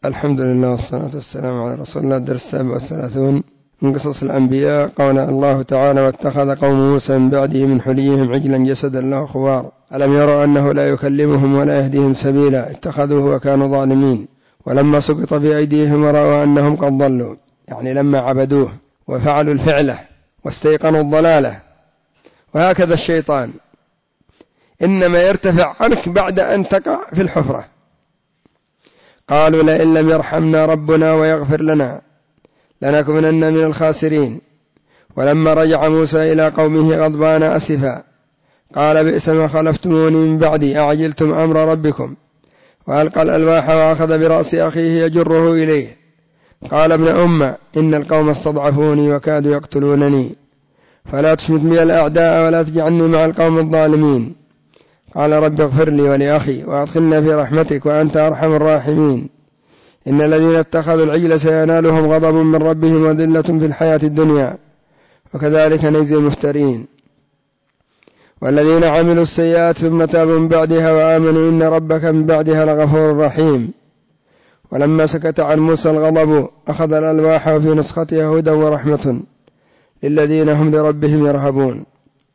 الحمد لله والصلاة والسلام على رسول الله. الدرس 37 من قصص الأنبياء. قال الله تعالى: واتخذ قوم موسى من بعده من حليهم عجلا جسدا له خوار ألم يروا أنه لا يكلمهم ولا يهديهم سبيلا اتخذوه وكانوا ظالمين ولما سقط في أيديهم ورأوا أنهم قد ضلوا، يعني لما عبدوه وفعلوا الفعلة واستيقنوا الضلالة. وهكذا الشيطان إنما يرتفع عنك بعد أن تقع في الحفرة. قالوا: لئن لم يرحمنا ربنا ويغفر لنا لنكونن من الخاسرين. ولما رجع موسى إلى قومه غضبان أسفا قال: بئس ما خلفتموني من بعدي أعجلتم أمر ربكم. وألقى الألواح وأخذ برأس أخيه يجره إليه قال: ابن أم إن القوم استضعفوني وكادوا يقتلونني فلا تشمت بي الأعداء ولا تجعلني مع القوم الظالمين. قال: رب اغفر لي ولأخي وأدخلنا في رحمتك وأنت أرحم الراحمين. إن الذين اتخذوا العجل سينالهم غضب من ربهم وذلة في الحياة الدنيا وكذلك نجزي المفترين. والذين عملوا السيئات ثم تابوا من بعدها وآمنوا إن ربك من بعدها لغفور رحيم. ولما سكت عن موسى الغضب أخذ الألواح وفي نسختها هدى ورحمة للذين هم لربهم يرهبون،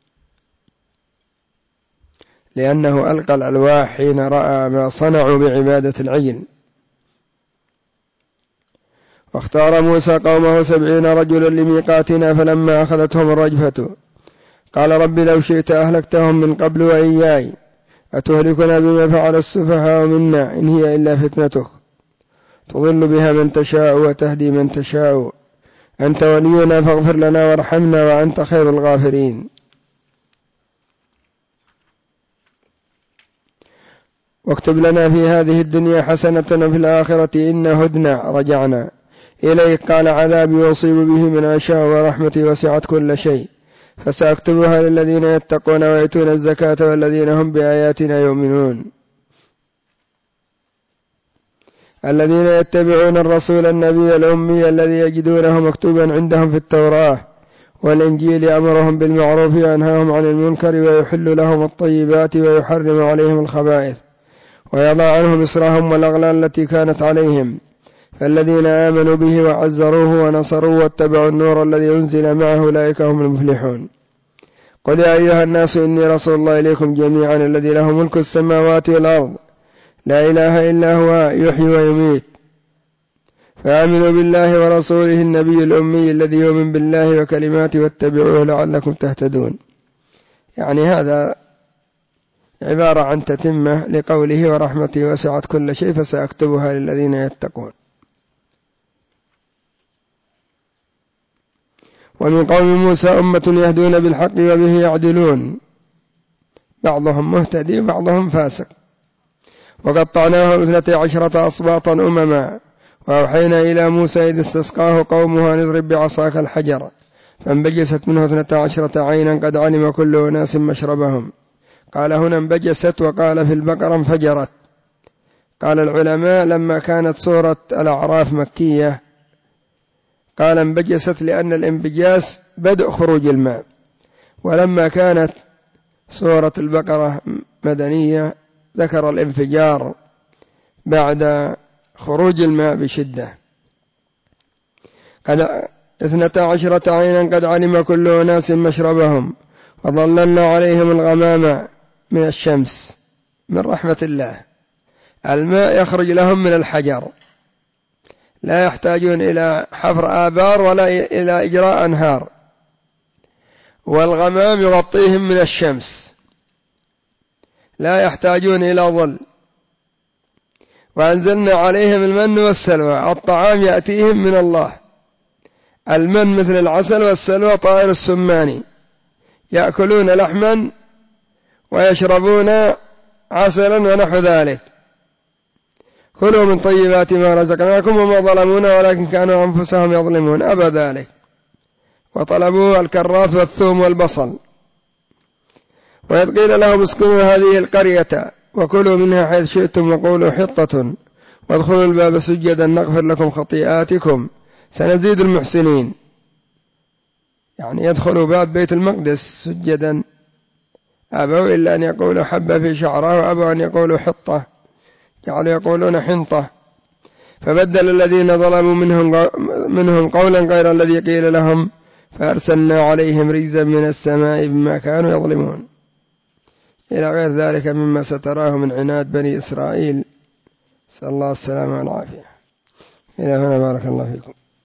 لأنه ألقى الألواح حين رأى ما صنعوا بعبادة العجل. واختار موسى قومه 70 رجلا لميقاتنا فلما أخذتهم الرجفة قال: رب لو شئت أهلكتهم من قبل وإياي أتهلكنا بما فعل السفهاء منا إن هي إلا فتنتك تضل بها من تشاء وتهدي من تشاء أنت ولينا فاغفر لنا وارحمنا وأنت خير الغافرين. واكتب لنا في هذه الدنيا حسنة وفي الآخرة إنا هدنا رجعنا إليك. قال: عذابي أصيب به من أشاء ورحمتي وسعت كل شيء فسأكتبها للذين يتقون ويؤتون الزكاة والذين هم بآياتنا يؤمنون. الذين يتبعون الرسول النبي الأمي الذي يجدونه مكتوبا عندهم في التوراة والإنجيل يأمرهم بالمعروف وينهاهم عن المنكر ويحل لهم الطيبات ويحرم عليهم الخبائث ويضع عنهم إصرهم والأغلال التي كانت عليهم. فالذين آمنوا به وعزروه ونصروه واتبعوا النور الذي أنزل معه أولئك هم المفلحون. قل يا أيها الناس إني رسول الله إليكم جميعا الذي له ملك السماوات والأرض لا إله إلا هو يحيي ويميت فآمنوا بالله ورسوله النبي الأمي الذي يؤمن بالله وكلماته واتبعوه لعلكم تهتدون. يعني هذا عبارة عن تتمة لقوله: ورحمتي وسعت كل شيء فسأكتبها للذين يتقون. ومن قوم موسى أمة يهدون بالحق وبه يعدلون بعضهم مهتدي وبعضهم فاسق. وقطعناهم 12 أصباطا أمما وأوحينا إلى موسى إذ استسقاه قومه أن اضرب بعصاك الحجر فانبجست منه 12 عينا قد علم كل أناس مشربهم. قال هنا انبجست وقال في البقرة انفجرت. قال العلماء لما كانت سورة الأعراف مكية قال انبجست لأن الانبجاس بدء خروج الماء، ولما كانت سورة البقرة مدنية ذكر الانفجار بعد خروج الماء بشدة. قد 12 عينا قد علم كل أناس مشربهم وظللنا عليهم الغمام من الشمس من رحمة الله. الماء يخرج لهم من الحجر، لا يحتاجون إلى حفر آبار ولا إلى إجراء أنهار، والغمام يغطيهم من الشمس، لا يحتاجون إلى ظل. وأنزلنا عليهم المن والسلوى، الطعام يأتيهم من الله. المن مثل العسل والسلوى طائر السمان، يأكلون لحما ويشربون عسلا ونحو ذلك. كلوا من طيبات ما رزقناكم وما ظلمونا ولكن كانوا أنفسهم يظلمون أبى ذلك وطلبوا الكراث والثوم والبصل. وإذ قيل لهم اسكنوا هذه القرية وكلوا منها حيث شئتم وقولوا حطة وادخلوا الباب سجدا نغفر لكم خطيئاتكم سنزيد المحسنين. يعني يدخلوا باب بيت المقدس سجدا، أبوا إلا أن يقولوا حبة في شعره وأبوا أن يقولوا حطة، جعلوا يقولون حنطة. فبدل الذين ظلموا منهم قولا غير الذي قيل لهم فأرسلنا عليهم رجزا من السماء بما كانوا يظلمون، إلى غير ذلك مما ستراه من عناد بني إسرائيل. نسأل الله السلامة والعافية. إلى هنا بارك الله فيكم.